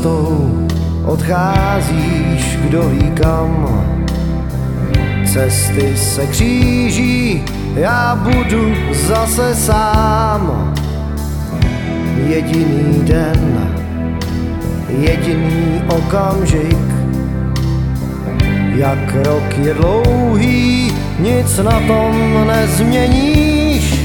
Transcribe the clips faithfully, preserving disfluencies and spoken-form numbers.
cestou odcházíš, kdo ví kam. Cesty se kříží, já budu zase sám. Jediný den, jediný okamžik, jak rok je dlouhý, nic na tom nezměníš.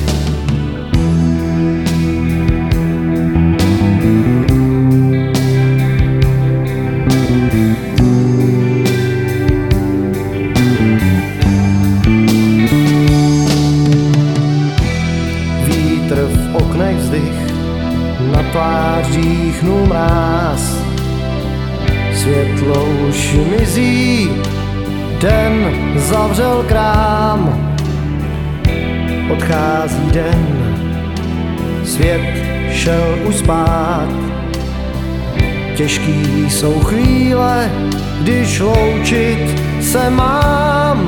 Vítr v oknech vzdych, na tvářích nul mráz. Světlo už mizí, den zavřel krám. Odchází den, svět šel už spát. Těžký jsou chvíle, když loučit se mám.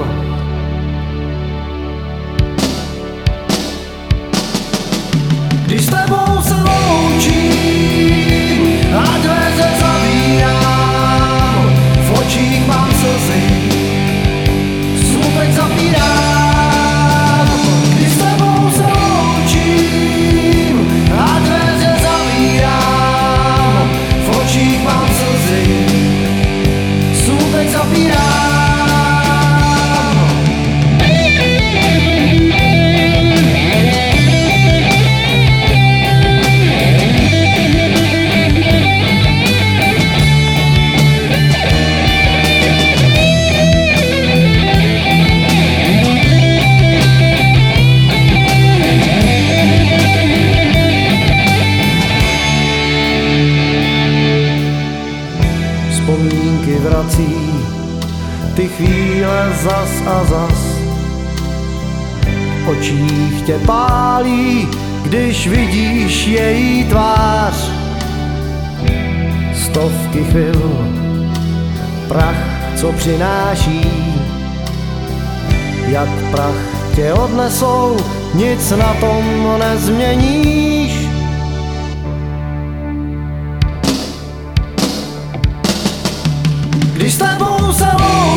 Když s tebou se loučím a dveře zavírám, v očích mám slzy, smutek zapírám. Když s tebou se loučím a dveře zavírám, v očích mám slzy, smutek zapírám. Vzpomínky vrací ty chvíle zas a zas. V očích tě pálí, když vidíš její tvář. Stovky chvil, prach, co přináší. Jak prach tě odnesou, nic na tom nezměníš. Když s tebou se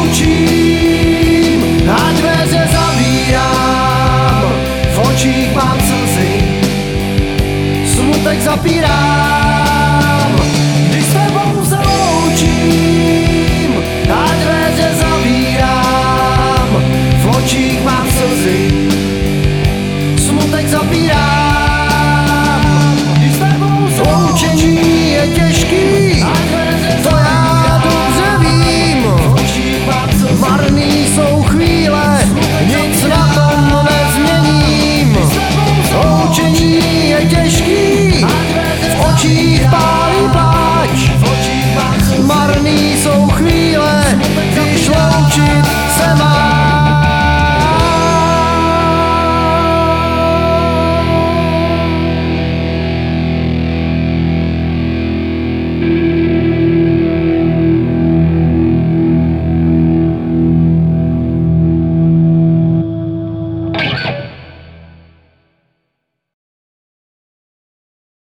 loučím a dveře zavírám, v očích mám slzy, smutek zapírám. Když s tebou se loučím a dveře zavírám, v očích mám slzy, smutek zapírám. Když s tebou se loučení je těžký, to já dobře vím. Marný jsou chvíle, nic na tom nezměním. Loučení je těžký, v očích pálí pláč. Marný jsou chvíle,